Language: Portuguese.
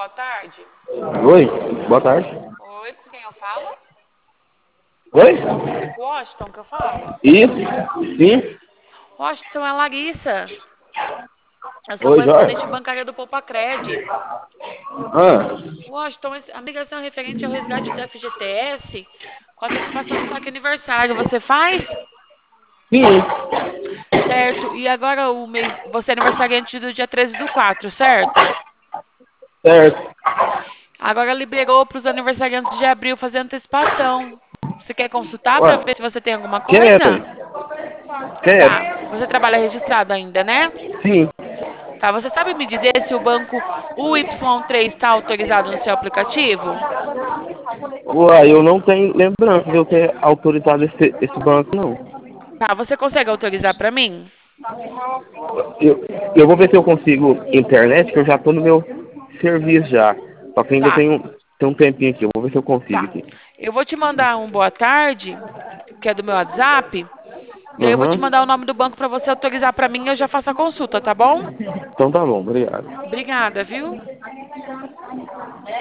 boa tarde. Oi, boa tarde. Oi, com quem eu falo? Oi? É com o Washington que eu falo? Isso? Sim? Washington é Larissa. Eu sou Oi, Jorge. correspondente bancária do Poupa-Cred. Ah, Washington, a ligação é referente ao resgate do FGTS com antecipação do saque aniversário. Você faz? sim, Certo. E agora o mês. Você é aniversariante do dia 13/4, certo? certo. Agora liberou para os aniversariantes de abril fazer antecipação. Você quer consultar Ué, para ver se você tem alguma quem é coisa? essa? Quem é Tá. essa? Você trabalha registrado ainda, né? Sim. Tá. Você sabe me dizer se o banco UY3 está autorizado no seu aplicativo? Ué, eu não tenho lembrança de eu ter autorizado esse banco, não. Tá. Você consegue autorizar para mim? Eu, eu vou ver se eu consigo internet, que eu já tô no meu serviço já. Só que ainda Tá. tem um tempinho aqui, eu vou ver se eu consigo Tá. aqui. Eu vou te mandar um boa tarde, que é do meu WhatsApp. E aí eu vou te Aham. mandar o nome do banco para você autorizar para mim e eu já faço a consulta, tá bom? Então tá bom, obrigado. Obrigada, viu?